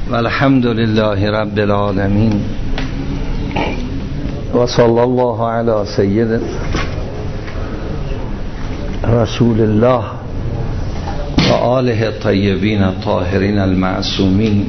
والحمد لله رب العالمين وصلى الله على سيد رسول الله وآله الطيبين الطاهرين المعصومين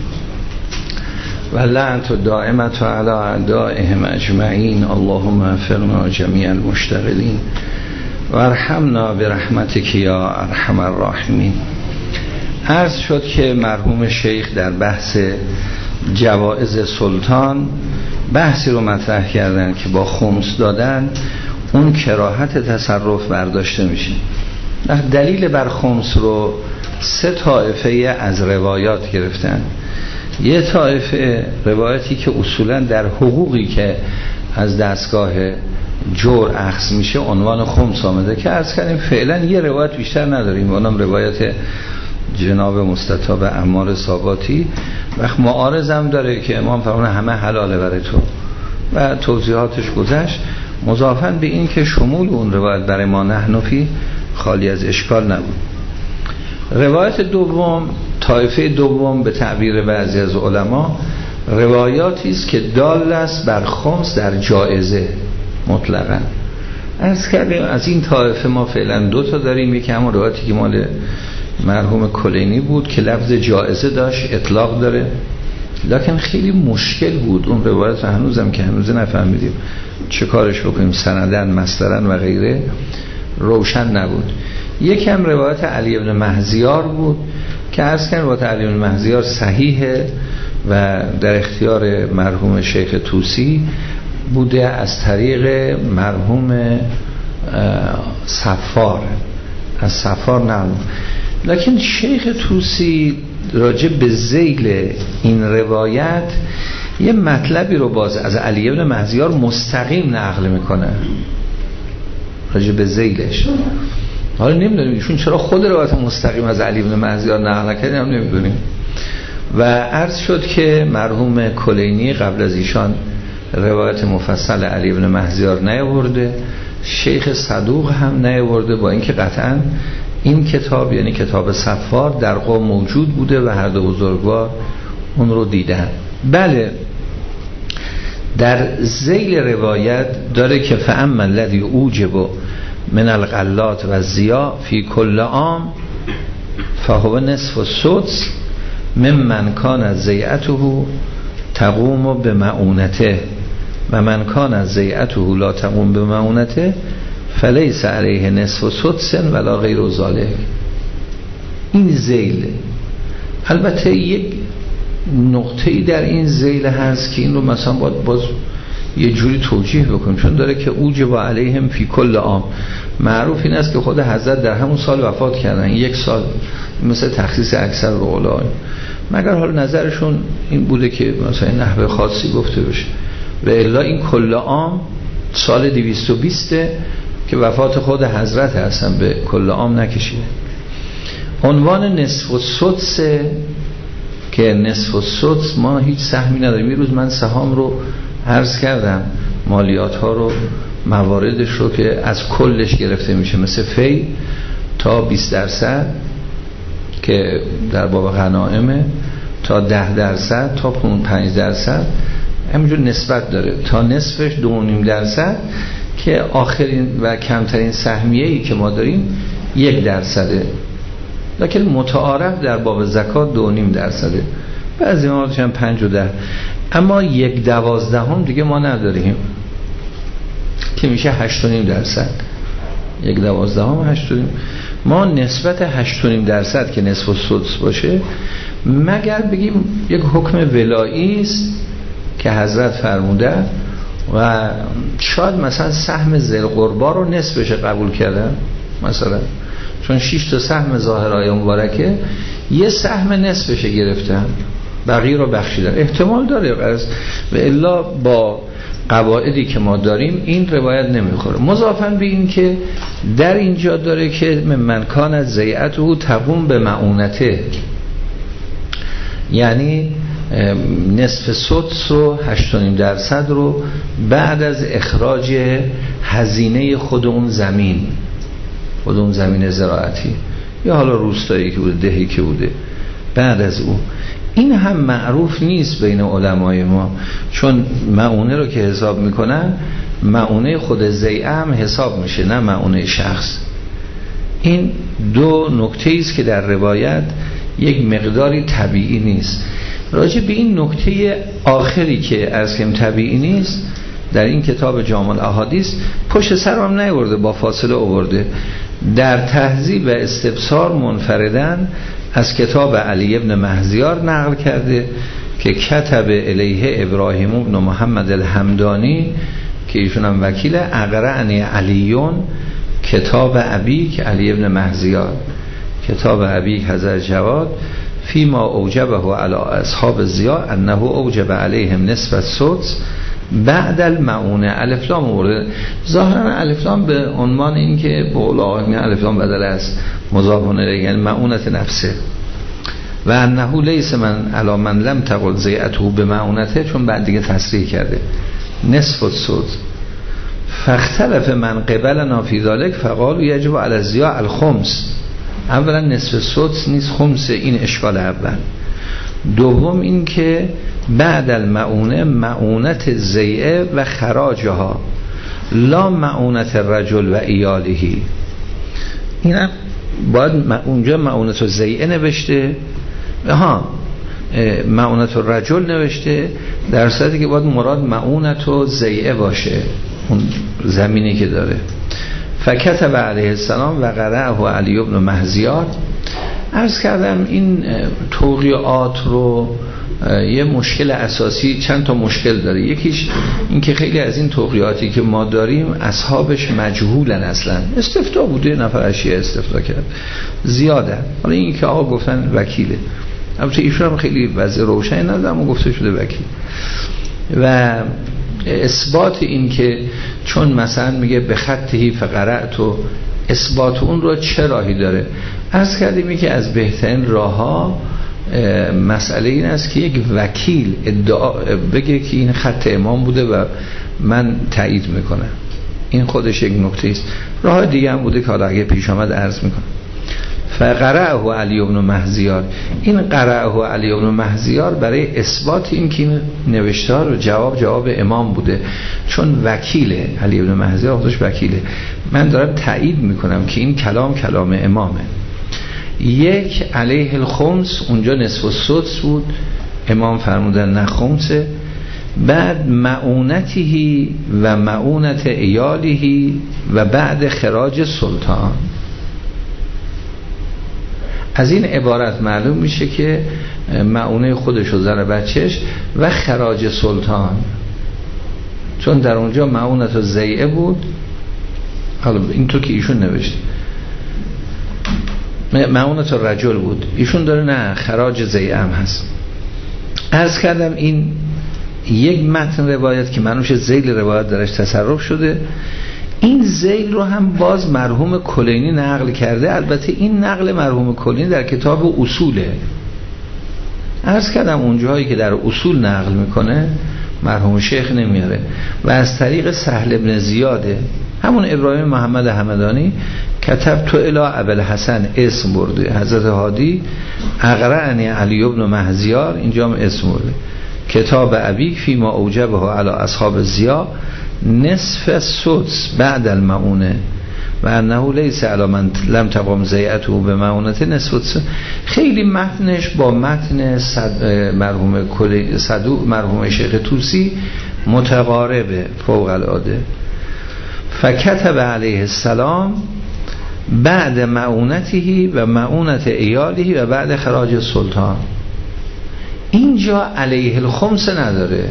واللعنة الدائمة على أعدائهم أجمعين. اللهم اغفرنا جميع المشتغلين وارحمنا برحمتك یا ارحم الراحمین. عرض شد که مرحوم شیخ در بحث جوائز سلطان بحثی رو مطرح کردن که با خمس دادن اون کراهت تصرف برداشته میشه. دلیل بر خمس رو 3 طایفه از روایات گرفتن. یه طایفه روایتی که اصولا در حقوقی که از دستگاه جور اخذ میشه عنوان خمس آمده که عرض کردیم فعلا یه روایت بیشتر نداریم، اونم روایت جناب مستطاب عمار ساباتی. وقت معارضم داره که امام فرمونه همه حلاله برای تو و توضیحاتش گذشت، مضافاً به این که شمول اون روایت برای ما نحنفی خالی از اشکال نبود. روایت دوم، طایفه دوم به تعبیر بعضی از علما، روایاتی است که دال است بر خمس در جایزه مطلقاً. عرض کردیم از این طایفه ما فعلا 2 تا داریم. یکی همون روایتی که مال مرحوم کلینی بود که لفظ جایزه داشت، اطلاق داره، لکن خیلی مشکل بود اون روایت. هنوزم که هنوز نفهمیدیم چه کارش بکنیم، سندن مصدرن و غیره روشن نبود. یکم روایت علی بن مهزیار بود که عرض کردن روایت علی بن مهزیار صحیحه و در اختیار مرحوم شیخ طوسی بوده از طریق مرحوم صفار، از صفار نه. لکن شیخ طوسی راجع به ذیل این روایت یه مطلبی رو باز از علی بن مهزیار مستقیم نقل میکنه راجع به ذیلش. حالا نمیدونیم ایشون چرا خود روایت مستقیم از علی بن مهزیار نقل کردن، هم نمیدونیم. و عرض شد که مرحوم کلینی قبل از ایشان روایت مفصل علی بن مهزیار نیاورده، شیخ صدوق هم نیاورده، با اینکه قطعاً این کتاب یعنی کتاب صفار در قم موجود بوده و هر دو بزرگوار اون رو دیدن. بله، در ذیل روایت داره که فاما الذی اوجب من الغلات و ضیاء فی کل عام فهو نصف السدس ممن کان ضیعته تقوم بمعونته و من کان ضیعته لا تقوم بمعونته فلیس علیه نصف سدس ولا غیر ذالک. این ذیل، البته یک نقطه‌ای در این ذیل هست که این رو مثلا باز یه جوری توجیه بکنیم، چون داره که اوجب علیهم فی کل عام. معروف این است که خود حضرت در همون سال وفات کردن، 1 سال، مثل تخصیص اکثر علما، مگر حال نظرشون این بوده که مثلا نحوه خاصی گفته بشه و الا این کل عام سال 220 که وفات خود حضرت هستن، به کل عام نکشیده. عنوان نصف السدس که نصف السدس ما هیچ سهمی نداریم. این روز من سهام رو عرض کردم، مالیات ها رو، مواردش رو که از کلش گرفته میشه، مثل فی تا 20% که در باب غنائمه، تا 10% تا 5% همینجور نسبت داره، تا نصفش 2.5% که آخرین و کمترین سهمیه‌ای که ما داریم 1%. لکن متعارف در باب زکات 2.5%، بعضی موردش هم 5 و 10، اما 1/12 دیگه ما نداریم که میشه 8.5%. 1/12 8.5. ما نسبت 8.5% که نصف السدس باشه، مگر بگیم یک حکم ولایی است که حضرت فرموده و شاید مثلا سهم ذل قربا رو نصفش قبول کردن، مثلا چون 6 تا سهم ظاهرای مبارکه، یه سهم نصفش گرفتن، بقیه رو بخشیدن. احتمال داره و الا با قواعدی که ما داریم این روایت نمیخوره. مضافاً به این که در اینجا داره که من کان از ضیعته تقوم به معونته، یعنی نصف سدس رو 8.5% رو بعد از اخراج هزینه خود اون زمین زراعتی یا حالا روستایی که بوده، دهی که بوده، بعد از او این هم معروف نیست بین علمای ما، چون معونه رو که حساب میکنن معونه خود زیعه هم حساب میشه، نه معونه شخص. این دو نکته است که در روایت یک مقداری طبیعی نیست. راجع به این نکته آخری که از کم طبیعی نیست در این کتاب جامع الاحادیث پشت سرم نیورده، با فاصله آورده. در تهذیب و استبصار منفردن از کتاب علی ابن مهزیار نقل کرده که کتب الیه ابراهیم ابن محمد الحمدانی که ایشون هم وکیل، اقرعنی علیون کتاب ابیک علی ابن مهزیار، کتاب ابیک حضرت جواد فیما اوجبه علی اصحاب ضیاء انه اوجب علیهم نصف السدس بعد المعونه. الف لام آورده، ظاهرا الف لام به عنوان این که به قول آقایون الف لام بدل است مضاف الیه، یعنی معونت نفسه. و انه لیس من علی من لم تقل زیعته به معونته، چون بعد دیگه تصریح کرده نصف السدس. فاختلف من قبلنا فی ذلک فقالوا یجب علی الضیاء الخمس. اولا نصف السدس نیست، خمس. این اشکال اول. دوم این که بعد المعونه معونت زیعه و خراجها، لا معونت الرجل و ایالهی. این باید اونجا معونت زیعه نوشته، معونت الرجل نوشته، در صورتی که باید مراد معونت زیعه باشه اون زمینی که داره. فکتب علیه السلام و قرأه علی ابن مهزیار. عرض کردم این توقیعات رو یه مشکل اساسی، چند تا مشکل داره. یکیش این که خیلی از این توقیعاتی که ما داریم اصحابش مجهولن، اصلا استفتا بوده، نفر اشیاء استفتا کرد زیاده. حالا این که آقا گفتن وکیله، البته ایشون هم خیلی وضع روشنی نداره اما گفته شده وکیل. و اثبات این که چون مثلا میگه به خطهی فقرأت، و اثبات اون رو چه راهی داره؟ عرض کردیم که از بهترین راه‌ها مسئله این است که یک وکیل ادعا بگه که این خط امام بوده و من تایید میکنم. این خودش یک نکته است. راه دیگه هم بوده که حالا اگه پیش آمد عرض میکنم. فقرأه علی ابن مهزیار. این قرأه علی ابن مهزیار برای اثبات این که این نوشتار و جواب امام بوده، چون وکیله. علی ابن مهزیار خودش وکیله. من دارم تایید میکنم که این کلام امامه. یک علیه الخمس، اونجا نصف السدس بود، امام فرمودن نه خمسه. بعد معونته و معونت ایاله و بعد خراج سلطان. از این عبارت معلوم میشه که معونه خودش و زن بچهش و خراج سلطان، چون در اونجا معونت و زیعه بود. حالا اینطور که ایشون نوشته معونت و رجل بود، ایشون داره نه خراج زیعه هم هست. عرض کردم این یک متن روایت که منوش ذیل روایت درش تصرف شده. این ذیل رو هم باز مرحوم کلینی نقل کرده. البته این نقل مرحوم کلینی در کتاب اصوله. عرض کردم اونجایی که در اصول نقل میکنه مرحوم شیخ نمیاره و از طریق سهل ابن زیاده، همون ابراهیم محمد همدانی کتب تو الی ابوالحسن اسم برده، حضرت هادی اقرعنی علی ابن مهزیار، اینجا هم اسم برده، کتاب ابی فیما اوجبه علی اصحاب ضیاء نصف السدس بعد المعونه و انه لیس علی من لم تقم زیعته به معونته نصف السدس. خیلی متنش با متن مرحوم شیخ طوسی متقاربه فوق العاده. فکتب علیه السلام بعد معونته و معونت ایاله و بعد خراج سلطان. اینجا علیه الخمس نداره،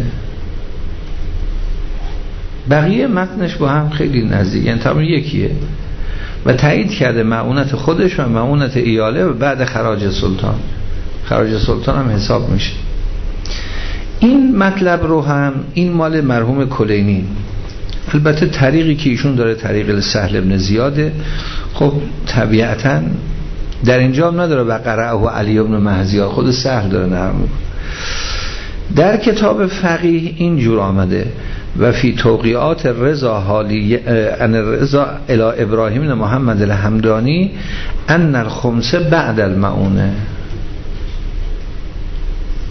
بقیه متنش با هم خیلی نزدیک، یعنی تمام یکیه و تایید کرده معونت خودش و معونت ایاله و بعد خراج سلطان. خراج سلطان هم حساب میشه. این مطلب رو هم این مال مرحوم کلینی. البته طریقی که ایشون داره طریق سهل ابن زیاده، خب طبیعتا در اینجا هم نداره و قرأه علی ابن مهزیار، خود سهل داره نقل میکنه. در کتاب فقیه اینجور آمده و فی توقیعات رضا حالی ان رضا الی ابراهیم محمد الحمدانی ان الخمس بعد المعونه.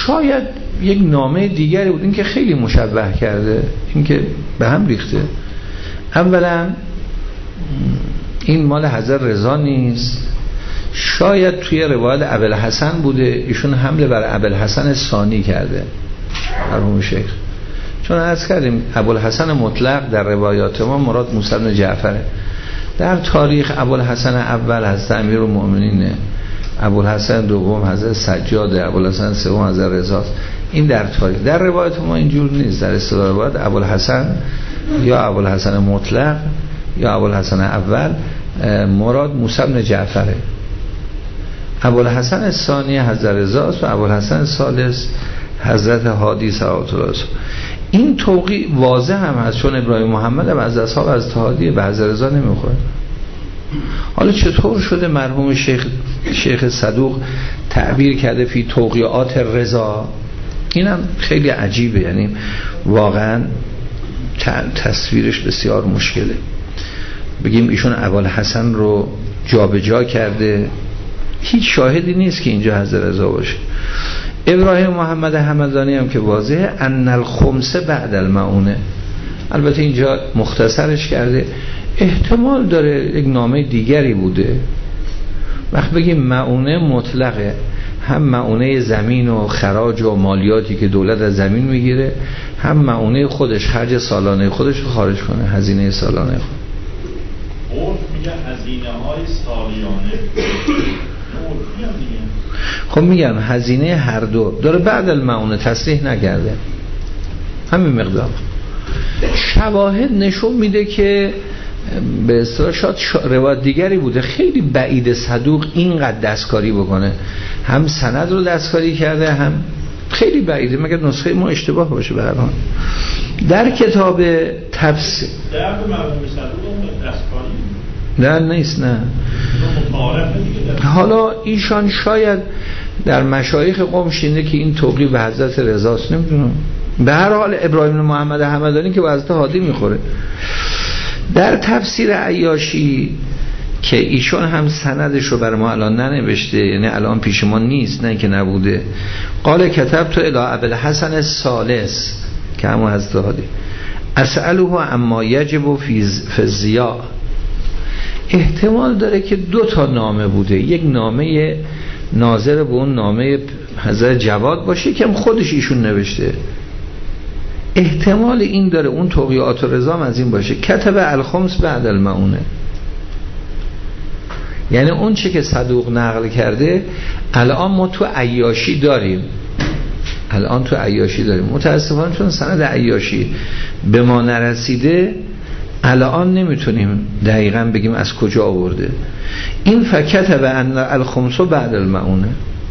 شاید یک نامه دیگری بود، این که خیلی مشبه کرده، این که به هم ریخته. اولا این مال حضرت رضا نیست، شاید توی روایت ابوالحسن بوده، ایشون حمله بر ابوالحسن ثانی کرده مرحوم شیخ، چون عرض کردیم ابوالحسن مطلق در روایات ما مراد موسی بن جعفره. در تاریخ ابوالحسن اول حضرت امیرالمؤمنین، ابوالحسن دوم حضرت سجاد، ابوالحسن سوم حضرت رضا. این در تاریخ. در روایت ما اینجور نیست. در اصطلاح روایت ابوالحسن یا ابوالحسن مطلق یا ابوالحسن اول مراد موسی بن جعفره، ابوالحسن ثانی حضرت رضا و ابوالحسن الثالث حضرت هادی صلوات الله. این توقیع واضح هم هست، چون ابراهیم محمد هم از اصحاب از هادی به حضرت رضا نمیخوره. حالا چطور شده مرحوم شیخ صدوق تعبیر کرده فی توقیعات رضا؟ اینم خیلی عجیبه، یعنی واقعا تصویرش بسیار مشکله. بگیم ایشون ابوالحسن رو جابجا کرده، هیچ شاهدی نیست که اینجا حضرت رضا باشه. ابراهیم محمد همدانی هم که واضحه ان الخمس بعد المعونه، البته اینجا مختصرش کرده، احتمال داره یک نامه دیگری بوده. وقت بگیم معونه مطلقه، هم معونه زمین و خراج و مالیاتی که دولت از زمین میگیره، هم معونه خودش، خرج سالانه خودش رو خارج کنه، هزینه سالانه خود. میگه هزینه های سالیانه. خب میگم هزینه هر دو داره بعد المعونه، تصریح نکرده، همین مقدار. شواهد نشون میده که به اصطلاح شاید روایت دیگری بوده. خیلی بعید صدوق اینقدر دستکاری بکنه، هم سند رو دستکاری کرده، هم خیلی بعیده، مگر نسخه ما اشتباه باشه. به هر حال در کتاب تفسیر در مرحوم صدوق دستکاری نه نیست، نه. حالا ایشان شاید در مشایخ قوم شینده که این توقیع به حضرت رضاست، نمیدونم. به هر حال ابراهیم محمد همدانی که به حضرت هادی میخوره. در تفسیر عیاشی که ایشون هم سندش رو بر ما الان ننوشته، یعنی الان پیش ما نیست، نه که نبوده، قال کتبت الی ابوالحسن الثالث که همون حضرت هادی اسأله اما یجب فی الضیاء. احتمال داره که دو تا نامه بوده، یک نامه ناظر به اون نامه حضرت جواد باشه که هم خودش ایشون نوشته. احتمال این داره اون توقیعات رضا از این باشه کتب الخمس بعد المعونه، یعنی اون چه که صدوق نقل کرده الان ما تو عیاشی داریم، متاسفانه چون سند عیاشی به ما نرسیده الان نمیتونیم دقیقاً بگیم از کجا آورده. این فکتب ان الخمس بعد المعونه،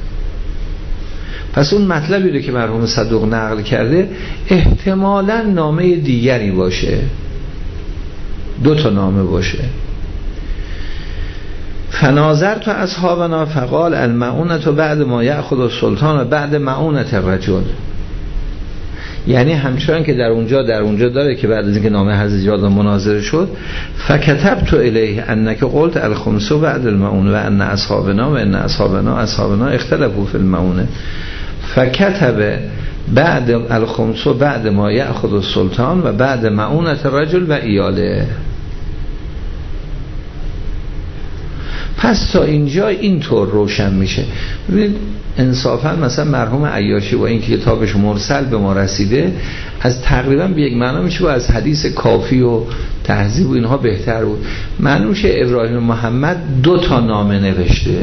پس اون مطلبی رو که مرحوم صدوق نقل کرده احتمالاً نامه دیگری باشه، دو تا نامه باشه. فناظر تو اصحابنا فقال المعونه بعد ما یأخذ السلطان و بعد معونه الرجل، یعنی همچنان که در اونجا داره که بعد از اینکه نامه حضرت جواد مناظره شد فکتبت الیه انک قلت الخمس بعد المعونه و ان اصحابنا اختلفوا فی المعونه فکتب بعد الخمس بعد ما یأخذ السلطان و بعد معونه الرجل و ایاله. پس تا اینجا اینطور روشن میشه. ببینید انصافا مثلا مرحوم عیاشی با این کتابش مرسل به ما رسیده، از تقریبا به یک معنا میشه از حدیث کافی و تهذیب و اینها بهتر بود. معلوم شه ابراهیم محمد دو تا نامه نوشته،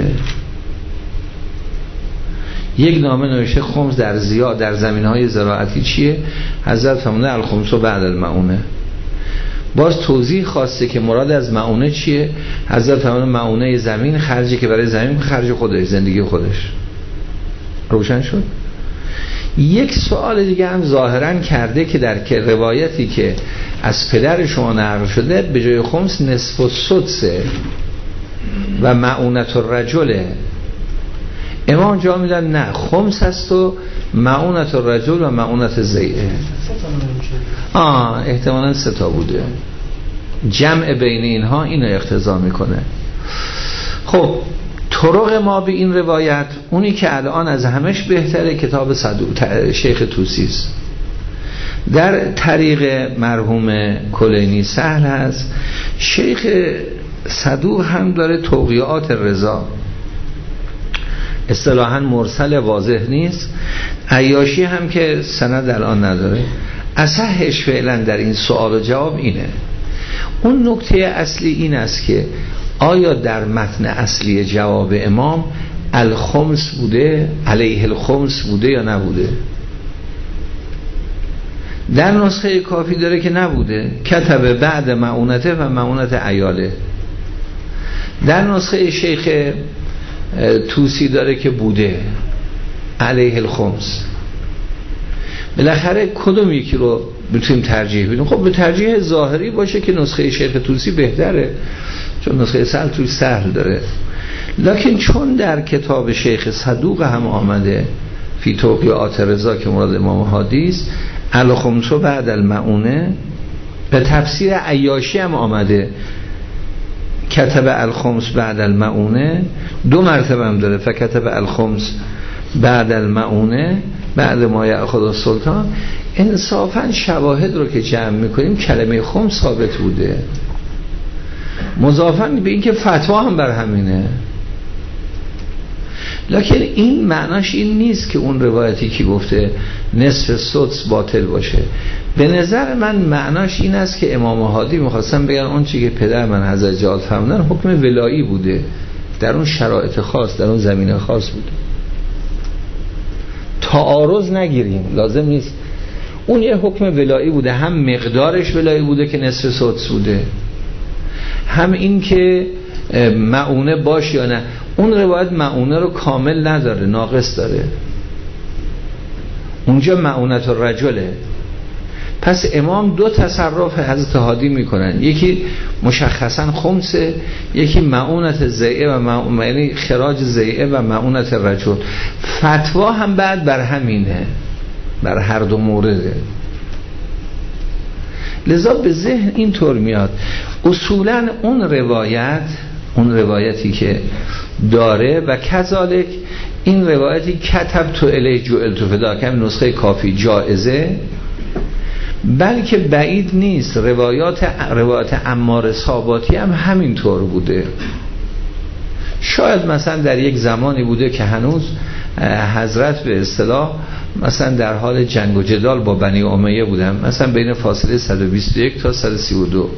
یک نامه نوشته خمس در زمینهای زراعتی چیه، حضرت فرموده الخمس بعد المعونه، باز توضیح خواسته که مراد از معونه چیه، حضرت فرموده معونه زمین، خرجی که برای زمین خرج خودش، زندگی خودش. روشن شد. یک سوال دیگه هم ظاهرا کرده که در روایتی که از پدر شما نقل شده به جای خمس نصف السدسه و معونت الرجله، امام جا میدن نه خمس هست و معونت الرجل و معونت زیعه. احتمالاً 3 تا بوده، جمع بین اینها اینو اقتضا میکنه. خب طرق ما به این روایت، اونی که الان از همش بهتره کتاب شیخ طوسی است. در طریق مرحوم کلینی سهل هست. شیخ صدوق هم داره توقیعات رضا، اصطلاحاً مرسل واضح نیست. عیاشی هم که سند الان نداره. اصحش فعلا در این سوال و جواب اینه. اون نکته اصلی این است که آیا در متن اصلی جواب امام الخمس بوده، علیه الخمس بوده یا نبوده؟ در نسخه کافی داره که نبوده، کتب بعد معونته و معونت عیاله. در نسخه شیخ طوسی داره که بوده، علیه الخمس. بالاخره کدوم یکی رو بتونیم ترجیح بدیم؟ خب به ترجیح ظاهری باشه که نسخه شیخ طوسی بهتره، چون نسخه سهل توش سهل داره. لکن چون در کتاب شیخ صدوق هم آمده فی توقیعات رضا که مراد امام هادی است، الخمس بعد المعونه، به تفسیر عیاشی هم آمده کتب الخمس بعد المعونه، 2 مرتبه هم داره، فکتب الخمس بعد المعونه بعد ما یأخذ السلطان. انصافا شواهد رو که جمع میکنیم کلمه خمس ثابت بوده، مضافاً به این که فتوا هم بر همینه. لکن این معناش این نیست که اون روایتی که گفته نصف سدس باطل باشه. به نظر من معناش این است که امام هادی میخواستن بگن اون چی که پدر من حضرت جهاد فرمودن حکم ولایی بوده، در اون شرایط خاص، در اون زمینه خاص بوده. تعارض نگیریم، لازم نیست. اون یه حکم ولایی بوده، هم مقدارش ولایی بوده که نصف سدس بوده، هم این که معونه باش یا نه. اون روایت معونه رو کامل نداره، ناقص داره. اونجا معونت الرجله. پس امام 2 تصرف حضرت هادی میکنن، یکی مشخصا خمسه، یکی معونت زیعه و یعنی خراج زیعه و معونت رجل. فتوا هم بعد بر همینه، بر هر دو مورده. لذا به ذهن اینطور میاد اصولا اون روایتی که داره و کذالک این روایتی کتب تو الی جعل تو فدا که نسخه کافی جائزه، بلکه بعید نیست روایات عمار صاباتی هم همینطور بوده. شاید مثلا در یک زمانی بوده که هنوز حضرت به اصطلاح مثلا در حال جنگ و جدال با بنی امیه بودن، مثلا بین فاصله 121 تا 132.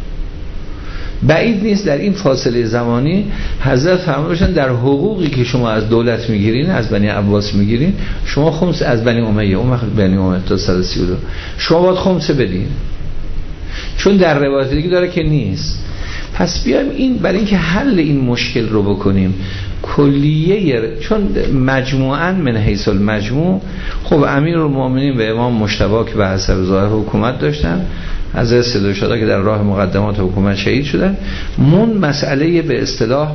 بعید نیست در این فاصله زمانی حضرت فرموده باشن در حقوقی که شما از دولت میگیرین، از بنی عباس میگیرین، شما خمس از بنی امیه، اون وقت بنی امیه تا 132 شما باید خمس بدین، چون در روایت دیگه داره که نیست. پس بیایم این برای اینکه حل این مشکل رو بکنیم کلیه، چون مجموعاً من حیث المجموع خب امیرالمومنین و امام مجتبی که به حسب ظاهر حکومت داشتن، حضرت سیدالشهدا که در راه مقدمات حکومت شهید شدن، مسئله به اصطلاح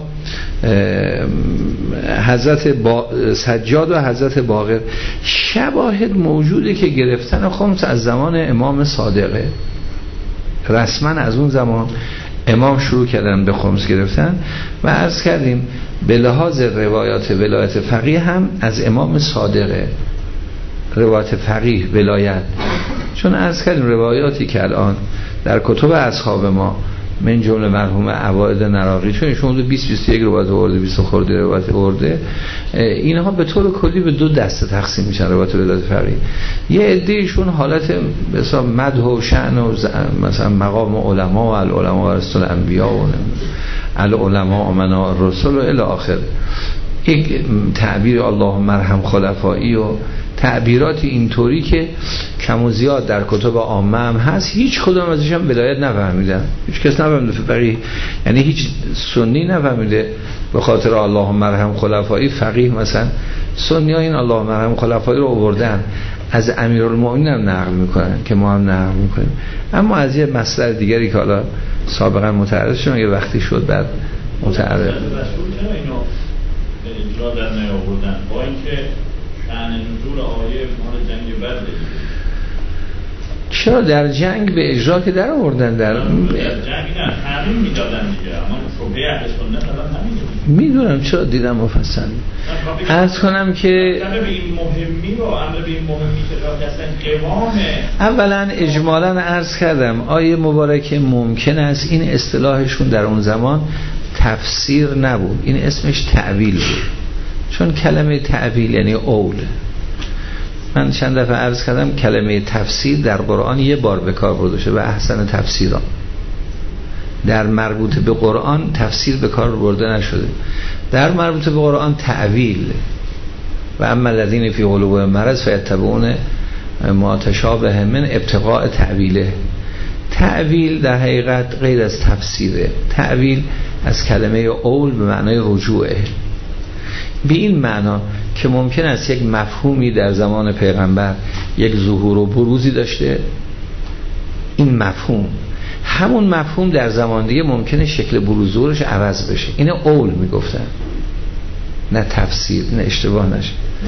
حضرت سجاد و حضرت باقر شواهد موجوده که گرفتن خمس از زمان امام صادقه. رسما از اون زمان امام شروع کردن به خمس گرفتن و عرض کردیم به لحاظ روایات ولایت فقیه هم از امام صادقه، روایت فقیه ولایت. چون عرض کردیم روایاتی که الان در کتب اصحاب ما من جمله مرحوم عوائد نراقی، چون ایشون 20-21 روایت آورده، 20 خورده روایت آورده، اینها به طور کلی به 2 دسته تقسیم میشن روایت ولایت فقیه. یه عدهشون حالت مثلا مدح و شأن و مثلا مقام علما و العلماء و رسول انبیا و العلماء امنا الرسل و الی آخر، یک تعبیر اللهم ارحم خلفایی و تعبیراتی اینطوری که کم و زیاد در کتب عامه هم هست، هیچ کدوم ازش هم ولایت نفهمیدن، هیچ کس نفهمیده فقیه، یعنی هیچ سنی نفهمیده به خاطر اللهم ارحم خلفایی فقیه. مثلا سنی ها این اللهم ارحم خلفایی رو آوردن، از امیرالمومنین هم نقل میکنن که ما هم نقل میکنیم، اما از یه مصدر دیگری که حالا سابقا متعرض شدن یه وقتی شد بعد متعرض اجرا در نیاوردن با اینکه شأن نزول آیه مال جنگ بدر، چرا در جنگ به اجرا که در آوردن در جنگ نه همین میدادن دیگه، اما شبهه اهل سنت الان همینه. میدونم چرا دیدم مفصل. عرض کنم که امر به این مهمی رو امر به این مهمی که اصلا قوامه. اولا اجمالا عرض کردم آیه مبارکه ممکن است این اصطلاحشون در اون زمان تفسیر نبود، این اسمش تعویل بود، چون کلمه تعویل یعنی اول. من چند دفعه عرض کردم کلمه تفسیر در قرآن یه بار به کار برده شده و احسن تفسیرا. در مربوط به قرآن تفسیر به کار برده نشده، در مربوط به قرآن تعویل. و اما الذین فی قلوبهم مرض فیتبعون ما تشابه من ابتغاء تعویله. تعویل در حقیقت غیر از تفسیره. تعویل از کلمه اول به معنای رجوعه، به این معنا که ممکن است یک مفهومی در زمان پیغمبر یک ظهور و بروزی داشته، این مفهوم همون مفهوم در زمان دیگه ممکنه شکل بروز ظهورش عوض بشه. این اول میگفتن، نه تفسیر، نه اشتباه نشه.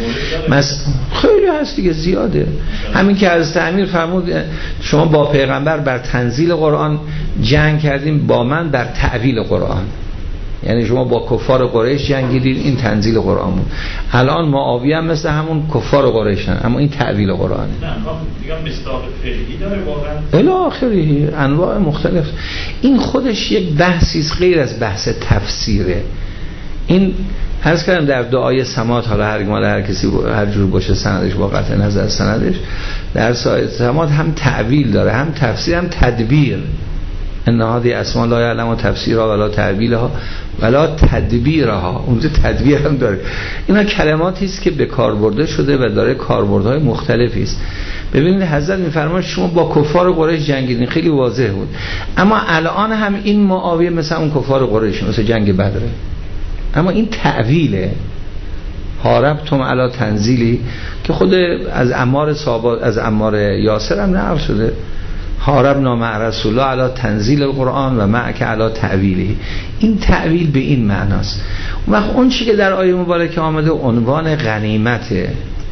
خیلی هست دیگه، زیاده. همین که حضرت امیر فرمود شما با پیغمبر بر تنزیل قرآن جنگ کردیم، با من بر تعویل قرآن. یعنی شما با کفار قریش جنگیدید، این تنزیل قرآن بود. الان معاویه هم مثل همون کفار قریشن، اما این تعویل قرآنه. نه میگم مصداق فعلی داره واقعا الی آخری انواع مختلف. این خودش یک بحثی است غیر از بحث تفسیره. این عرض کردم در دعای سماط، حالا هر کسی هر جور باشه سندش با قطع نظر سندش، در سایه سماط هم تعویل داره، هم تفسیر، هم تدبیر. ان هذه اسماء لا یعلم تفسیرها ولا تعویلها ولا تدبیرها. اونجا تدبیر هم داره. اینا کلماتی است که به کار برده شده و داره کاربردهای مختلفی است. ببینید حضرت میفرماید شما با کفار قریش جنگیدین، خیلی واضح بود. اما الان هم این معاویه مثل اون کفار قریش، مثل جنگ بدره. اما این تعویله. حاربتم علی تنزیلی که خود از عمار صحابه، از عمار یاسر هم نقل شده، حاربنا مع رسول الله علی تنزیل القرآن و معک علی تعویله. این تعویل به این معناست. وقت اون چی که در آیه مبارکه آمده عنوان غنیمته،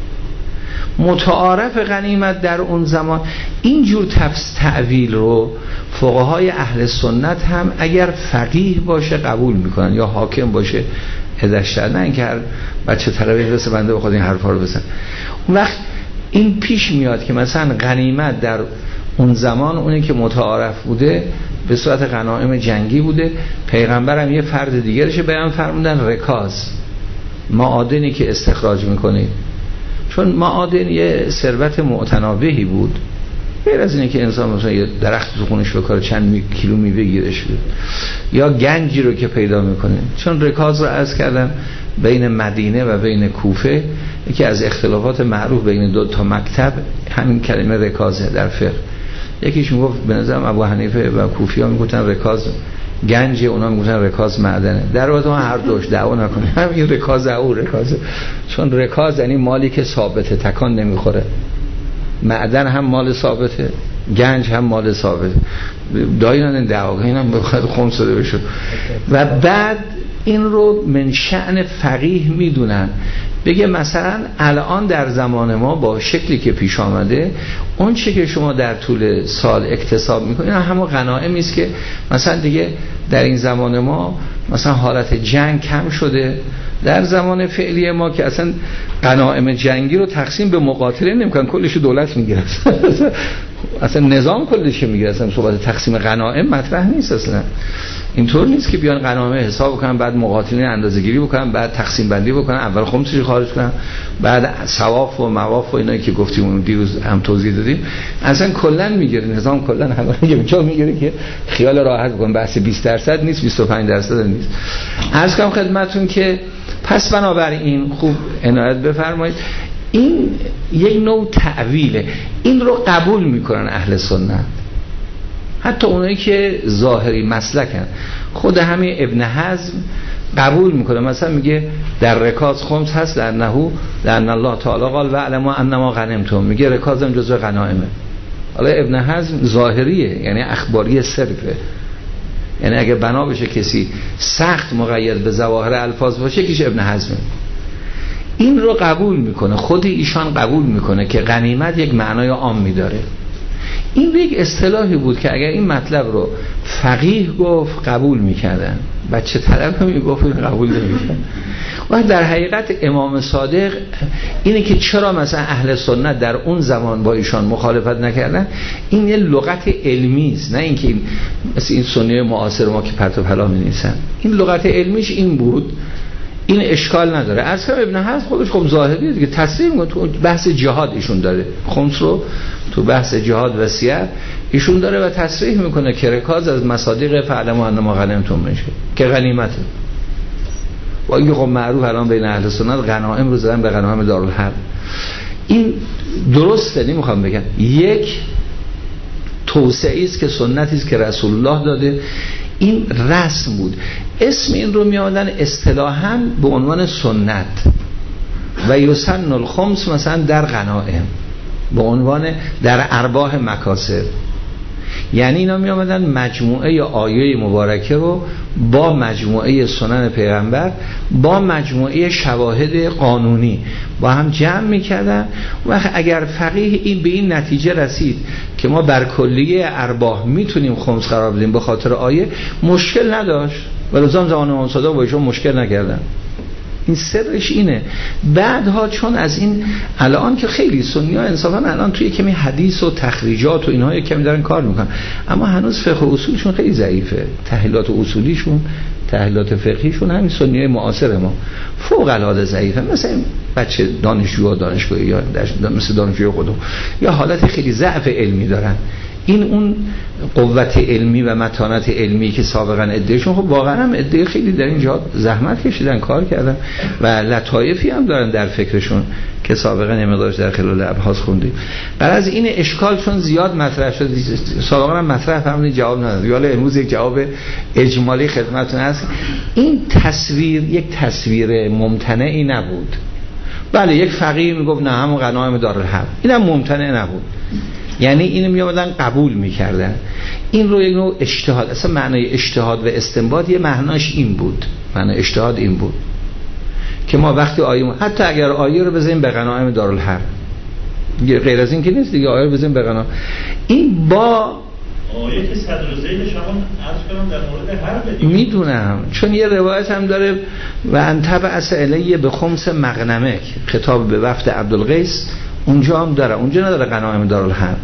متعارف غنیمت در اون زمان، اینجور تعویل رو فقهای اهل سنت هم اگر فقیه باشه قبول میکنن یا حاکم باشه ادشتر، نه اینکه هر بچه طلبه رسه بنده بخواد این حرفا رو بزن. اون وقت این پیش میاد که مثلا غنیمت در اون زمان اونی که متعارف بوده به صورت غنایم جنگی بوده. پیغمبر هم یه فرد دیگرش بیان فرمودن رکاز، معادنی که استخراج میکنید، چون معادن یه ثروت معتنابهی بود، غیر از اینه که انسان مثلا یه درخت تو خونش بکاره چند کیلو میوه گیرش بیاد، یا گنجی رو که پیدا میکنه. چون رکاز رو عرض کردم بین مدینه و بین کوفه یکی از اختلافات معروف بین دو تا مکتب همین کلمه رکازه در فقه. یکیش میگفت به نظرم ابو حنیفه و کوفی‌ها میگفتن رکاز گنج، اونا میگفتن رکاز معدنه. در واقع هر دوش دعوا نکنید، همین رکاز او رکازه، چون رکاز یعنی مالی که ثابته، تکان نمیخوره. معدن هم مال ثابته، گنج هم مال ثابته. دایران این دعوا اینم بخواد خمس شده بشه. و بعد این رو من شأن فقیه میدونن، بگه مثلا الان در زمان ما با شکلی که پیش آمده اون چه که شما در طول سال اکتساب میکنید همون غنائمی است که مثلا دیگه در این زمان ما مثلا حالت جنگ کم شده. در زمان فعلی ما که اصلا غنایم جنگی رو تقسیم به مقاتلین نمیکنن، کلش دولت میگیره، اصلا نظام کلش میگیره، اصلا صحبت تقسیم غنایم مطرح نیست. اصلا اینطور نیست که بیان غنایم حساب بکنن بعد مقاتلین اندازه‌گیری بکنن بعد تقسیم بندی بکنن، اول خمسش خارج کنن بعد ثواف و مواف و اینا که گفتیم اون دیروز هم توضیح دادیم. اصلا کلا میگیره نظام، کلا همه یه جا میگیره که خیال راحت بکن. بحث 20% نیست، 25% نیست. عرض کنم خدمتتون که پس بنابراین خوب عنایت بفرمایید، این یک نوع تعویله. این رو قبول میکنن اهل سنت، حتی اونایی که ظاهری مسلکن. خود همین ابن حزم قبول میکنه، مثلا میگه در رکاز خمس هست در نحو لأن الله تعالی قال واعلموا انما غنمتم، میگه رکازم جزو غنائمه. حالا ابن حزم ظاهریه، یعنی اخباری صرفه، یعنی اگه بنا بشه کسی سخت مقید به ظواهر الفاظ باشه کیش ابن حزمه. این رو قبول میکنه، خود ایشان قبول میکنه که غنیمت یک معنای عامی داره. این یک اصطلاحی بود که اگر این مطلب رو فقیه گفت قبول میکردن، بچه طلب هم میگفت قبول نمیکردن. و در حقیقت امام صادق اینه که چرا مثلا اهل سنت در اون زمان با ایشان مخالفت نکردن، این یه لغت علمی است، نه اینکه این مثل این سنی معاصر ما که پرت و پلا می‌نویسن. این لغت علمیش این بود، این اشکال نداره. از هم ابن حزم خودش خب ظاهریه دیگه، تصریح میکنه تو بحث جهاد ایشون داره، خمس رو تو بحث جهاد و سیر ایشون داره و تصریح میکنه که رکاز از مصادیق فعلموا انما غنمتم میشه که غنیمته. و اینکه خب معروف الان بین اهل سنت غنایم رو زدن به غنایم دارالحرب. این درسته، نمیخوام بگم یک توسعه است که سنتی است که رسول الله داده، این رسم بود. اسم این رو می آوردن اصطلاحاً به عنوان سنت و یسن الخمس مثلا در غنائم به عنوان در ارباح مکاسب. یعنی اینا می آمدن مجموعه آیه مبارکه رو با مجموعه سنن پیغمبر با مجموعه شواهد قانونی با هم جمع می کردن. و اگر فقیه این به این نتیجه رسید که ما بر کلیه ارباح میتونیم خمس قرار بدیم به خاطر آیه، مشکل نداشت و لزوم زمان امام صادق با ایشون مشکل نکردن. این سرش اینه. بعدها چون از این الان که خیلی سنی ها انصافا الان توی کمی حدیث و تخریجات و اینها کمی دارن کار میکنن، اما هنوز فقه اصولشون خیلی ضعیفه. تحلیلات اصولیشون، تحلیلات فقهیشون همین سنی های معاصر ما فوق العاده ضعیفه. مثلا بچه دانشجو و دانشگاهی یا مثل دانشجوی خودم یا حالت خیلی ضعف علمی دارن. این اون قوت علمی و متانت علمی که سابقا ادعیشون، خب واقعا هم ادعی خیلی در اینجا زحمت کشیدن، کار کردن و لطایفی هم دارن در فکرشون که سابقا نمیداشت در خلال ابحاث خوندیم. برای از این اشکال چون زیاد مطرح شد، سابقا هم مطرح فهمیدن جواب نداد، حالا امروز یک جواب اجمالی خدمتتون هست. این تصویر یک تصویر ممتنعی نبود. بله یک فقیه میگفت نه همون غنایم دارالحرب، اینم ممتنع نبود، یعنی اینو میامدن قبول میکردن. این رو یک نوع اجتهاد، اصلا معنای اجتهاد و استنباط یه معناش این بود، معنای اجتهاد این بود که ما وقتی آیه، حتی اگر آیه رو بزنیم به غنایم دارالحرب، غیر از این که نیست دیگه، آیه رو بزنیم به غنایم، این با آیه که صدر زیل شما عرض کنم در مورد حرب دیگه میدونم، چون یه روایت هم داره و انتبعث الیه به خمس مغنمک، خطاب به وفد عبدالقیس، اونجا هم داره، اونجا نداره غنایم دارالحرب.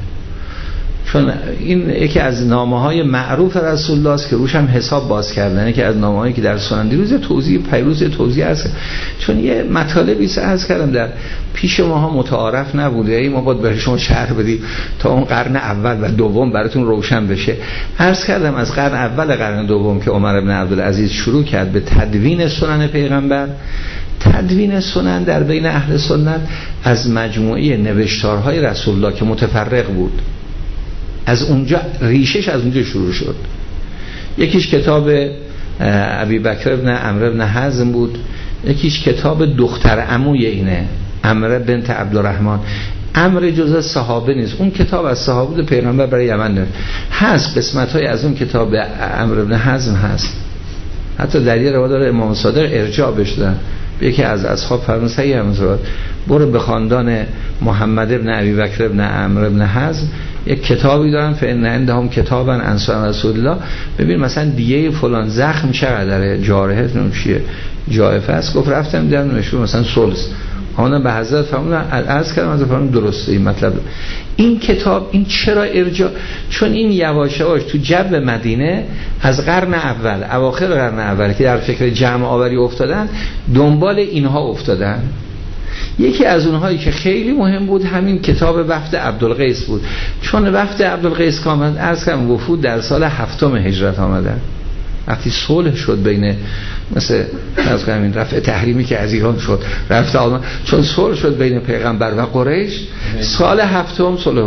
چون این یکی از نامه‌های معروف رسول الله است که روش هم حساب باز کردن، یکی از نامه‌هایی که در سنن دیروز توضیح هست. چون یه مطالبی عرض کردم در پیش ماها متعارف نبوده، ما باید به شما شرح بدیم تا اون قرن اول و دوم براتون روشن بشه. عرض کردم از قرن اول قرن دوم که عمر بن عبدالعزیز شروع کرد به تدوین سنن پیغمبر. تدوین سنن در بین اهل سنت از مجموعه نوشتارهای رسول الله که متفرق بود، از اونجا ریشش از اونجا شروع شد. یکیش کتاب ابی بکر ابن عمرو ابن حزم بود، یکیش کتاب دختر عموی اینه عمرو بنت عبدالرحمن. عمرو جزء صحابه نیست، اون کتاب از صحابه پیغمبر برای یمن نه. هست قسمت‌های از اون کتاب عمرو ابن حزم هست، حتی در یه روایت داره امام صادق ارجاع بشدن، یکی از اصحاب فرمود صحیح همزاد برو به خاندان محمد ابن ابی بکر ابن عمرو ابن حزم یک کتابی دارن، فإن عندهم کتابا عن سنن رسول الله، ببین مثلا دیگه فلان زخم چقدره، جارحه چیه، جائفه است. گفت رفتم دیدم نشون مثلا سلس، آمدن به حضرت فرمودن عرض کردم از فرمون درسته این مطلب. این کتاب این چرا ارجاع؟ چون این یواش یواش تو جو مدینه از قرن اول، اواخر قرن اول که در فکر جمع آوری افتادن، دنبال اینها افتادن. یکی از اونهایی که خیلی مهم بود همین کتاب وفد عبدالقیس بود، چون وفد عبدالقیس کامل عرض کردم وفود در سال 7 هجرت آمدن. وقتی صلح شد بین مثل از همین رفع تحریمی که از ایران شد رفت آلمان، چون صلح شد بین پیغمبر و قریش سال 7 صلح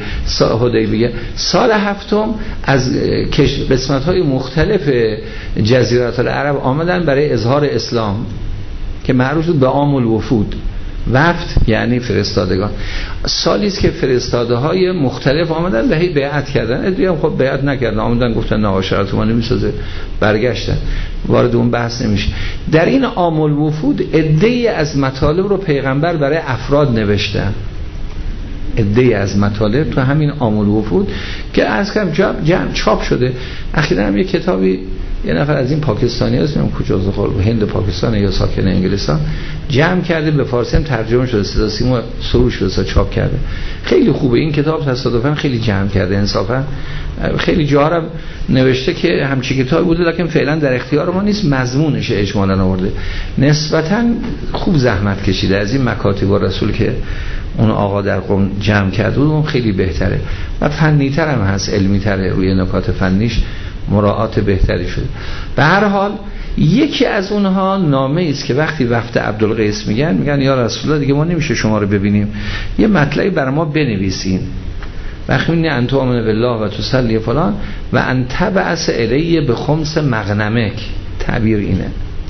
حدیبیه، سال 7 از قسمت‌های مختلف جزیره العرب آمدن برای اظهار اسلام که معروف شد به عام الوفود. وفد یعنی فرستادگان. سالی است که فرستاده های مختلف آمدن و هی بیعت کردن، ادعی هم خب بیعت نکردن، آمدن گفتن نه شرط ما نمیسازه، برگشتن، وارد اون بحث نمیشه. در این عام الوفود ادعی از مطالب رو پیغمبر برای افراد نوشتن، عده‌ای از مطالب تو همین آمل وفود که از کم جمع چاپ شده. اخیراً هم یه کتابی یه نفر از این پاکستانی هست، نمیدونم کجاست، هند پاکستان یا ساکن انگلستان، جمع کرده به فارسی هم ترجمه شده، صدا سیما سروش بسا چاپ کرده. خیلی خوبه این کتاب، تصادفاً خیلی جمع کرده، انصافاً خیلی جاها هم نوشته که همچین کتابی بوده لکن فعلا در اختیار ما نیست، مضمونش اجمالاً آورده. نسبتاً خوب زحمت کشیده از این مکاتب رسول که اون آقا در قم جمع کرده اون خیلی بهتره و فنی‌تر هم هست، علمی‌تره، روی نکات فنیش مراعات بهتری شده. به هر حال یکی از اونها نامه است که وقتی وفد عبدالقیس میگن یا رسول الله دیگه ما نمیشه شما رو ببینیم، یه مطلبی برای ما بنویسین. وقتی میگن انت آمن بالله و تصلی فلان و انت بعث الیه به خمس مغنمک، تعبیر اینه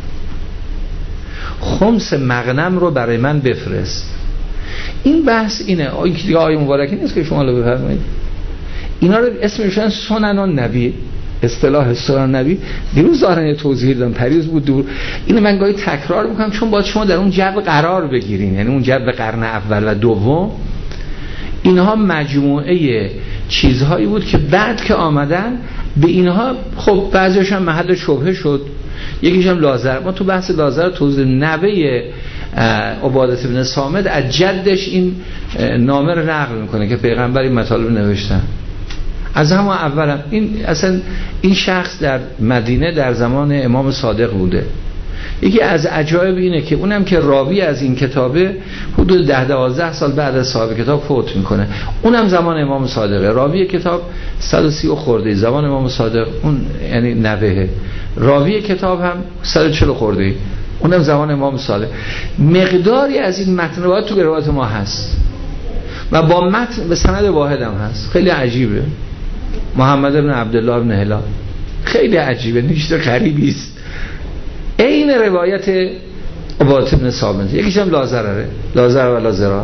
خمس مغنم رو برای من بفرست. این بحث اینه، دیگه آیه مبارکی نیست که شما رو بفرمایید. اینا رو اسمشون سنن النبی، اصطلاح سنن نبی. دیروز ظاهرا توضیح دادم، پریز بود دور. اینو من گاهی تکرار میکنم چون باید شما در اون جو قرار بگیرین، یعنی اون جو قرن اول و دوم. اینها مجموعه چیزهایی بود که بعد که آمدن به اینها خب بعضیش هم محل شبهه شد. یکیش هم لازر، ما تو بحث لازر توضیح نوه عبادت بن صامت از جدش این نامه رو نقل میکنه که پیغمبر این مطالب نوشتن. از همون اولم این شخص در مدینه در زمان امام صادق بوده. یکی از عجایب اینه که اونم که راوی از این کتابه حدود 10-12 سال بعد از صاحب کتاب فوت میکنه، اونم زمان امام صادقه. راوی کتاب 130 خورده زمان امام صادق، اون یعنی نوهه. راوی کتاب هم 140 خورده، اونم زمان امام صادق. مقداری از این متن روایت تو روایت ما هست و با متن به سند واحد هم هست. خیلی عجیبه. محمد بن عبدالله بن هلال، خیلی عجیبه، نیشت غریبی است. این روایت عبادت بن صامت، یکیش هم لازره، لازر و لازرار.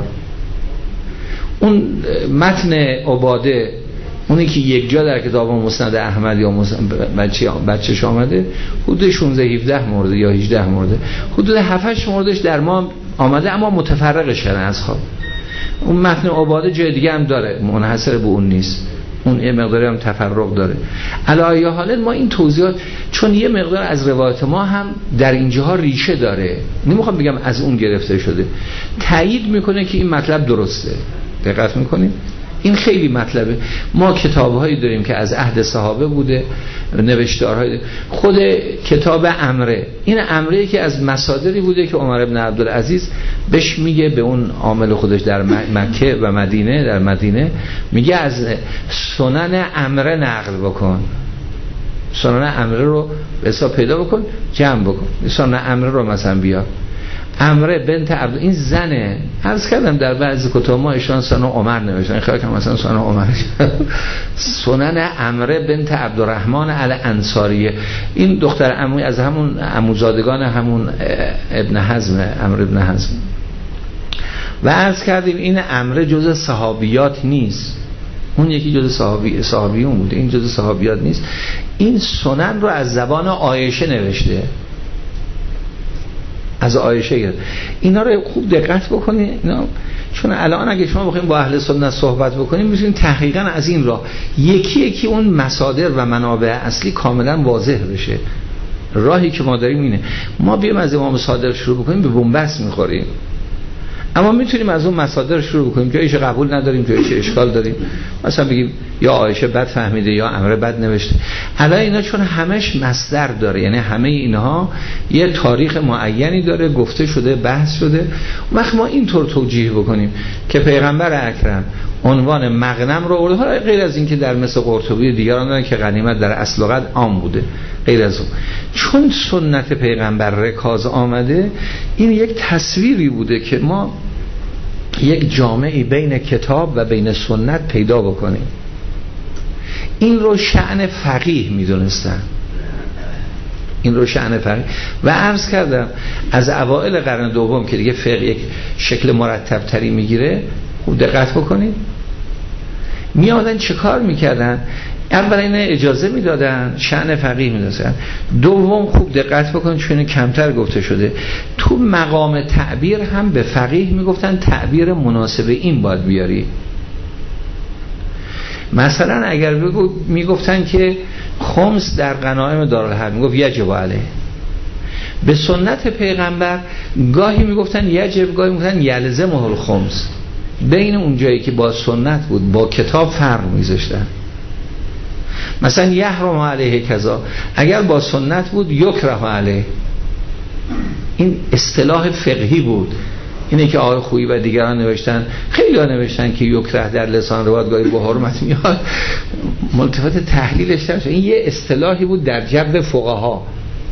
اون متن عباده، اونی که یک جا در کتاب مسند احمد یا بچه‌ش آمده، حدود 16-17 مورد یا 18 مورد، حدود 7-8 موردش در ما آمده اما متفرقش کردن از خواب. اون متن عباده جای دیگه هم داره، منحصر به اون نیست، اون یه مقداری هم تفرق داره. علی حال ما این توضیحات چون یه مقدار از روایت ما هم در اینجاها ریشه داره، نمیخوام بگم از اون گرفته شده، تایید میکنه که این مطلب درسته. دقت میکنیم این خیلی مطلبه. ما کتابهایی داریم که از عهد صحابه بوده، نوشتارهای خود کتاب امره، این امره که از مصادری بوده که عمر بن عبدالعزیز بهش میگه، به اون عامل خودش در مکه و مدینه، در مدینه میگه از سنن امره نقل بکن، سنن امره رو به حساب پیدا بکن، جمع بکن، سنن امره رو مثلا بیا. امره بنت عبد، این زنه. عرض کردم در بعضی کتاب ما ایشان سنن عمر نوشتن، خیلی که مثلا سنن عمر سنن امره بنت عبدالرحمن الانصاریه. این دختر عموی از همون عموزادگان همون ابن حزم، امر ابن حزم. و عرض کردیم این امره جزء صحابیات نیست، اون یکی جزء صحابیون بوده، این جزء صحابیات نیست. این سنن رو از زبان عایشه نوشته، از عایشه گرفت. اینا رو خوب دقت بکنید اینا، چون الان اگه شما بخواید با اهل سنت صحبت بکنید میتونید تحقیقا از این راه یکی یکی اون مصادر و منابع اصلی کاملا واضح بشه. راهی که ما داریم اینه، ما بیایم از امام صادق شروع بکنیم به بنبست میخوریم، اما میتونیم از اون مصادر شروع بکنیم که ایش قبول نداریم، که ایش اشکال داریم، مثلا بگیم یا عایشه بد فهمیده یا امره بد نوشته. حالا اینا چون همش مصدر داره، یعنی همه اینها یه تاریخ معینی داره، گفته شده، بحث شده. وقت ما اینطور توجیه بکنیم که پیغمبر اکرم عنوان مغنم رو آورده، غیر از این که در مثل قرطبی دیگران دارن که غنیمت در اصل لغت عام بوده، غیر از اون چون سنت پیغمبر رکاز آمده، این یک تصویری بوده که ما یک جامعی بین کتاب و بین سنت پیدا بکنیم. این رو شأن فقیه میدونستن، این رو شأن فقیه. و عرض کردم از اوائل قرن دوم که دیگه فقه یک شکل مرتب تری میگیره، خوب دقت بکنید می آمدن چه کار میکردن؟ اولا این اجازه میدادن، شأن فقیه میدونستن. دوم خوب دقت بکنید چون کمتر گفته شده، تو مقام تعبیر هم به فقیه میگفتن تعبیر مناسب این باید بیاری. مثلا اگر میگفتن که خمس در غنایم دارالحرب، میگفت یجب علیه. به سنت پیغمبر گاهی میگفتن یجب، گاهی میگفتن یلزمه الخمس. بین اون جایی که با سنت بود با کتاب فرق میذاشتن. مثلا یحرم علیه کذا، اگر با سنت بود یکره علیه. این اصطلاح فقهی بود. اینه که آقای خویی و دیگران نوشتن، خیلی ها نوشتن که یکره در لسان روایت گاهی به حرمت میاد، ملتفت تحلیلش نمیشه. این یه اصطلاحی بود در جبر فقها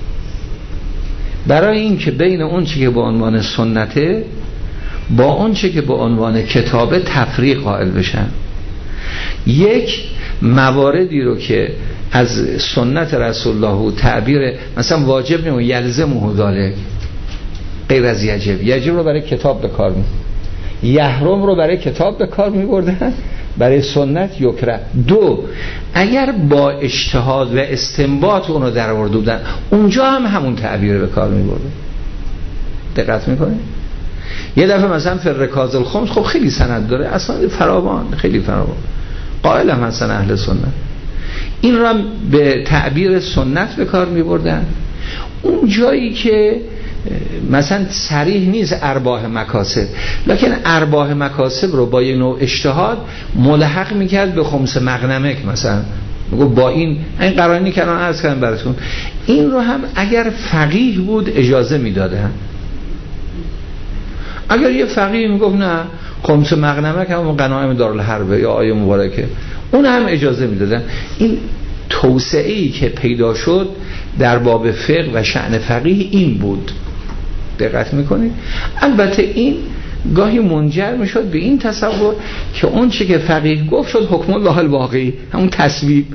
برای این که بین اون چی که به عنوان سنته با اون چی که به عنوان کتابه تفریق قائل بشن. یک مواردی رو که از سنت رسول الله و تعبیر مثلا واجب نمون یلزمه ذالک، غیر از یجب رو برای کتاب به کار می، یحرم رو برای کتاب به کار می بردن، برای سنت یکره. دو، اگر با اجتهاد و استنباط اونو در آورده بودن اونجا هم همون تعبیر به کار می بردن. دقت میکنید؟ یه دفعه مثلا فرکاز الخمس، خب خیلی سند داره اصلا فراوان، خیلی فراوان، قائل هم هستن اهل سنت، این را به تعبیر سنت به کار می بردن. اون جایی که مثلا صریح نیست ارباح مکاسب، لکن ارباح مکاسب رو با یه نوع اجتهاد ملحق میکرد به خمس مغنمک، مثلا میگو با این قرائنی که الان عرض کردم براتون، این رو هم اگر فقیه بود اجازه میدادن. اگر یه فقیه میگفت نه خمس مغنمک هم غنایم دارالحرب یا آیه مبارکه، اون هم اجازه میدادن. این توسعه‌ای که پیدا شد در باب فقه و شأن فقیه این بود. دقت میکنید؟ البته این گاهی منجر میشد به این تصور که اون چی که فقیه گفت شد حکم الله الواقعی، همون تصویب.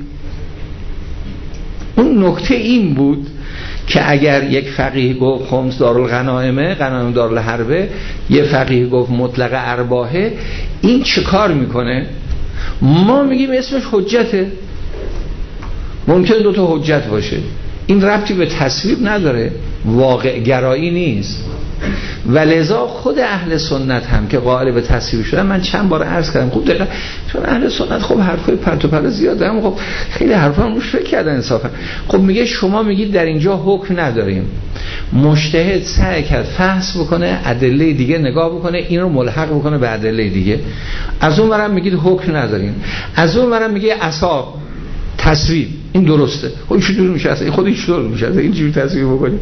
اون نکته این بود که اگر یک فقیه گفت خمس دارالغنائمه، غنایم دارالحربه، یه فقیه گفت مطلق ارباحه، این چه کار میکنه؟ ما میگیم اسمش حجته. ممکن دوتا حجت باشه، این ربطی به تصویب نداره، واقع گرایی نیست. و لذا خود اهل سنت هم که قائل به تصویب شدن، من چند بار عرض کردم خوب دقیقا، چون اهل سنت خب حرفای پرت و پلا زیاده، هم خب خیلی حرفا روش فکر کردن انصافا. خب میگه شما میگید در اینجا حکم نداریم، مجتهد سعی کرد فحص بکنه، ادله دیگه نگاه بکنه، این رو ملحق بکنه به ادله دیگه. از اون ورم میگید حکم نداریم، از اون ورم میگه اصحاب تصویب، این درسته. خب این چطور میشه اصلا؟ خود این چطور میشه اصلا؟ این چجوری تصویب بکنیم؟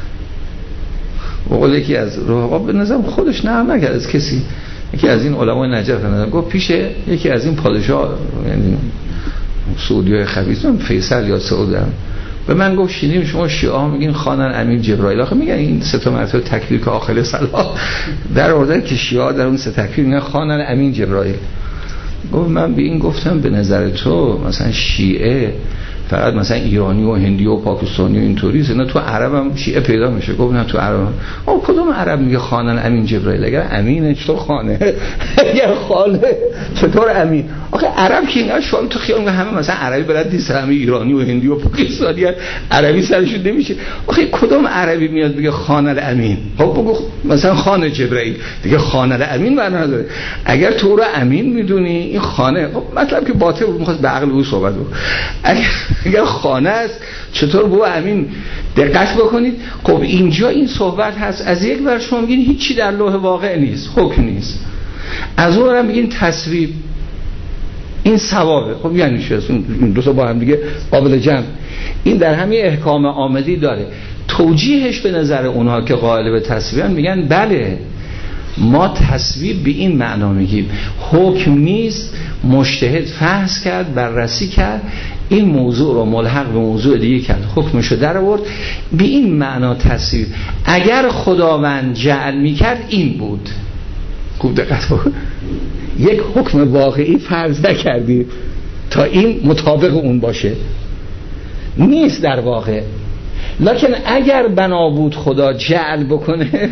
وقال یکی از رفقا به نظرم خودش نقل نکرد از کسی، یکی از این علمای نجف نظرم گفت پیش یکی از این پادشاه، یعنی سعودی خبیث، من فیصل یا سعود، به من گفت شینیم شما شیعه ها میگین خوانن امین جبرائیل. آخه میگن این سه تا مرتبه تکبیر که آخر صلات در آوردن که شیعه ها در اون سه تکبیر میگن خوانن امین جبرائیل. گفت من به این گفتم به نظر تو مثلا شیعه فقط مثلا ایرانی و هندی و پاکستانی و اینطوریه، نه تو عرب هم شیعه پیدا میشه؟ گفت نه تو عرب هم. کدوم عرب میگه خوانن امین جبرائیل؟ اگر امینه چطور خانه؟ اگر خانه چطور امین؟ آخه عرب که اینا شما تو خیال همه مثلا عربی بلد نیست، همه ایرانی و هندی و پاکستانی عربی سرشون نمیشه. آخه کدوم عربی میاد بگه خوانن امین؟ خب بگو مثلا خانه جبرائیل دیگه، خوانن امین معنا نداره. اگر تو رو امین میدونی این خانه، خب مطلب که باطل بود، میخواست به عقل او صحبت کنه. اگر خانه است چطور بو امین؟ دقت بکنید. خب اینجا این صحبت هست، از یک ور شما میگین هیچی در لوح واقع نیست، حکم نیست، از اون ورم میگین تصویب، این ثوابه. خب یعنی چی؟ این دو تا با هم دیگه قابل جمع. این در همین احکام آمدی داره. توجیهش به نظر اونها که قائل به تصویبن میگن بله ما تصویب به این معنا میگیم، حکم نیست، مجتهد فحص کرد، بررسی کرد، این موضوع رو ملحق به موضوع دیگه کرد، حکمشو در آورد، به این معنا تصویب. اگر خداوند جعل میکرد این بود. خوب دقت بکن، یک حکم واقعی فرض نکردی تا این مطابق اون باشه، نیست در واقع. لکن اگر بنا بود خدا جعل بکنه،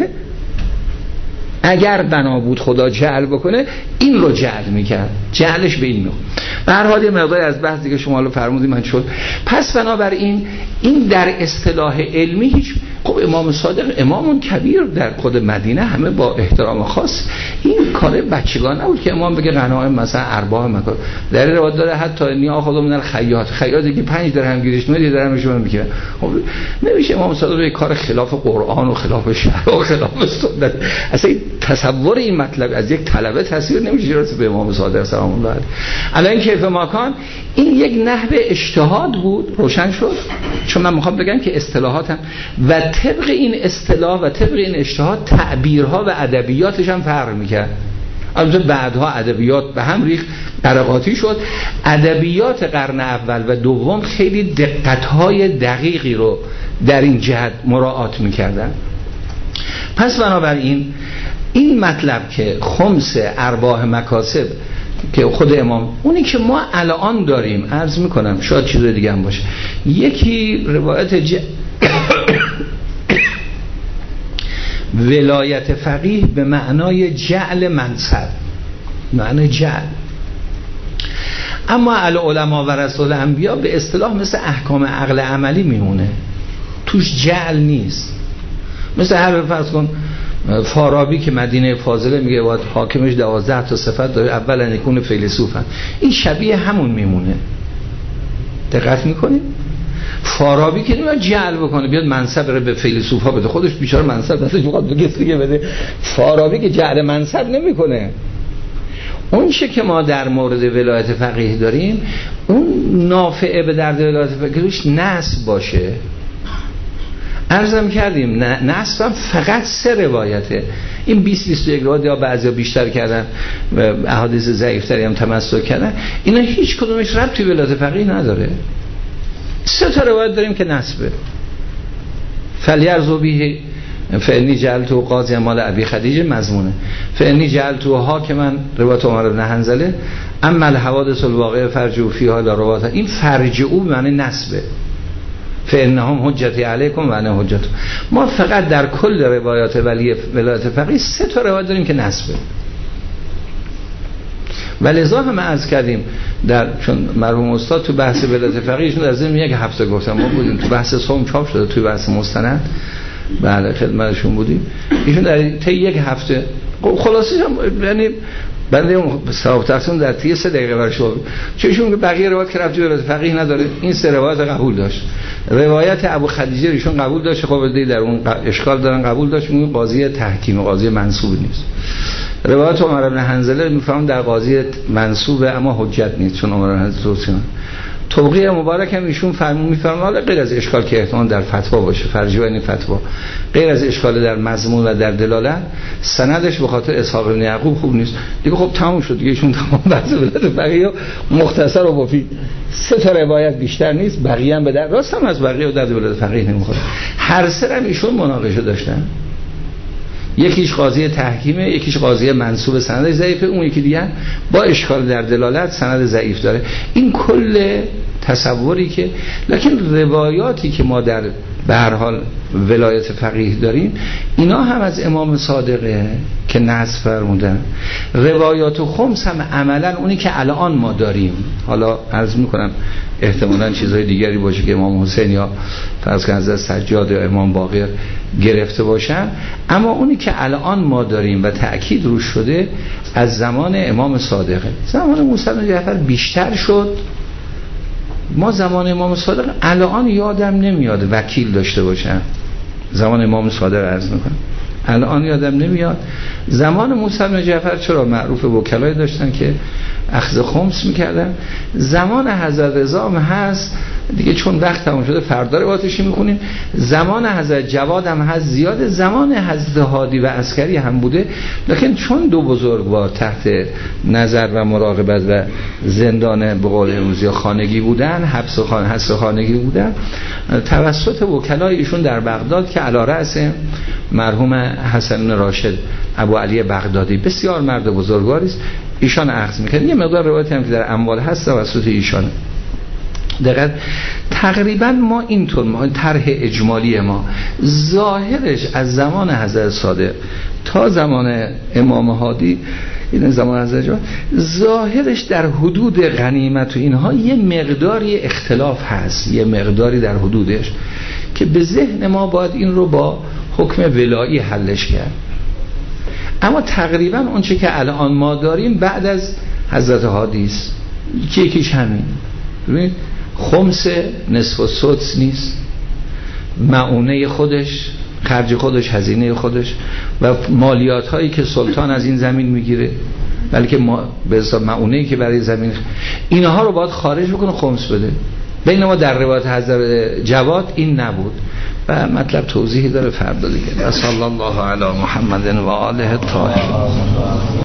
اگر بنا بود خدا جعل بکنه، این رو جعل میکرد، جعلش به این نوع. به هر حال یه مقداری از بحث دیگه شما رو فرمودید من شد. پس بنابراین این در اصطلاح علمی هیچ خب امام صادق امامون کبیر در خود مدینه، همه با احترام خاص. این کار بچگانه نبود که امام بگه غنایم مثلا ارباح مکان. در روایت داره حتی نیا خودم من خیاطی که 5 درهم گیرش میاد 1 درهمش من میگیره. خب نمیشه امام صادق به کار خلاف قرآن و خلاف شرع و خلاف سنت. اصلا تصور این مطلب از یک طلبه تصویر نمیشه راست به امام صادق سلام الله علیه. الان کیف ماکان این یک نحو اجتهاد بود، روشن شد. چون من میخوام بگم که اصطلاحاتم و طبق این اصطلاح و طبق این اجتهاد تعبیرها و ادبیاتش هم فرق میکرد. البته بعدها ادبیات به هم ریخت، قرقاتی شد. ادبیات قرن اول و دوم خیلی دقت‌های دقیقی رو در این جهت مراعات میکردن. پس بنابراین این مطلب که خمس ارباح مکاسب که خود امام اونی که ما الان داریم، عرض میکنم شاید چیز دیگه هم باشه. یکی روایت ولایت فقیه به معنای جعل منصب، معنای جعل. اما العلماء و رسول انبیا به اصطلاح مثل احکام عقل عملی میمونه، توش جعل نیست. مثل هر فرض کن فارابی که مدینه فاضله میگه باید حاکمش 12 تا صفت داره، اولا یکون فیلسوفن، این شبیه همون میمونه. دقت میکنید؟ فارابی که نمیاد جعل بکنه بیاد منصب رو به فیلسوفا بده، خودش بیچاره منصب دستش میخواد به کسی دیگه بده. فارابی که جعل منصب نمیکنه. اون چه که ما در مورد ولایت فقیه داریم، اون نافعه به درد ولایت فقیهش نسب باشه. عرضم کردیم نسب هم فقط 3 روایته. این 20-21 روایت یا بعضیا بیشتر کردن و احادیث ضعیف‌تری هم تمسک کردن، اینا هیچ کدومش ربطی به ولایت فقیه نداره. 3 تا روایت داریم که نسبه. فلیرزو بیه فانی جعلتو قاضی مال ابی خدیجه مضمونه، فانی جعلتو حاکما روایت عمر بن حنظله، اما الحوادث الواقعه فرجعوا فیها الی روایت. این فرجعوا به معنی نسبه. فانهم حجتی علیکم و انا حجت. ما فقط در کل روایات ولایت فقیه 3 تا روایت داریم که نسبه. ولذا هم عرض کردیم چون مرحوم استاد تو بحث ولایت فقیهشون در ضمن 1 هفته گفتم، ما بودیم تو بحث صوم چاپ شده، تو بحث مستند بله خدمتشون بودیم، ایشون در طی 1 هفته خلاصش هم یعنی بنده اون ثواب تقسیم در طی 3 دقیقه برشون چون که بقیه روایت که ربطی به ولایت فقیه نداره، این 3 روایت قبول داشت. روایت ابو خدیجه ایشون قبول داشت، خب در اون اشکال دارن قبول داشت، اون قاضی تحکیم قاضی منصوب نیست. روایت عمر بن حنظله میفهمم در قاضی منصوبه اما حجت نیست، چون عمر بن حنظله توقیع مبارک هم ایشون میفرمایند حالا غیر از اشکال که احتمال در فتوا باشه، فرجیه این فتوا، غیر از اشکال در مضمون و در دلالت، سندش به خاطر اسحاق بن یعقوب خوب نیست دیگه. خب تموم شد دیگه، ایشون تمام بحث ولایت فقیه مختصر و مفید، 3 تا روایت بیشتر نیست، بقیه هم به در راست هم از بقیه و در ولایت فقیه نمیخوره. هر 3 هم ایشون مناقشه داشتن، یکیش قاضی تحکیمه، یکیش قاضی منصوب سند ضعیفه، اون یکی دیگه با اشکال در دلالت سند ضعیف داره. این کل تصوری که لکن روایاتی که ما در به هر حال ولایت فقیه داریم اینا هم از امام صادقه که نص فرمودن. روایات و خمس هم عملا اونی که الان ما داریم، حالا عرض میکنم احتمالاً چیزهای دیگری باشه که امام حسین یا فرض کن حضرت سجاد یا امام باقر گرفته باشن، اما اونی که الان ما داریم و تأکید روش شده از زمان امام صادقه. زمان موسی بن جعفر بیشتر شد. ما زمان امام صادق الان یادم نمیاد وکیل داشته باشن. زمان امام صادق عرض میکنم الان یادم نمیاد. زمان موسی بن جعفر چرا معروف وکلای داشتن که اخذ خمس میکردن. زمان حضرت رضا هم هست دیگه، چون وقت تمام شده فردا روایتش میخونیم. زمان حضرت جواد هم هست زیاده. زمان حضرت هادی و عسکری هم بوده، لکن چون 2 بزرگوار تحت نظر و مراقبت و زندان به قول امروزی خانگی بودن، حبس خانگی بودن، توسط وکلای ایشون در بغداد که علی رأس مرحوم حسن بن راشد ابو علی بغدادی بسیار مرد بزرگواری است، ایشان اخذ میکنه. یه مقدار روایتی هم که در اموال هست توسط ایشان. دقیقاً تقریبا ما اینطور، ما طرح اجمالی ما ظاهرش از زمان حضرت صادق تا زمان امام هادی، این زمان حضرت جواد، ظاهرش در حدود غنیمت و اینها یه مقداری اختلاف هست، یه مقداری در حدودش که به ذهن ما باید این رو با حکم ولایی حلش کرد. اما تقریبا اون چه که الان ما داریم بعد از حضرت هادی است، یکیش همین. ببینید خمس نصف و سدس نیست، معونه خودش، خرج خودش، هزینه خودش و مالیات هایی که سلطان از این زمین میگیره، بلکه به حساب معونه‌ای که برای زمین، اینها رو باید خارج بکنه خمس بده. بینما در روایت حضرت جواد این نبود و مطلب توضیحی داره فردا دیگه. صلی الله علی محمد و آله الطاهرین.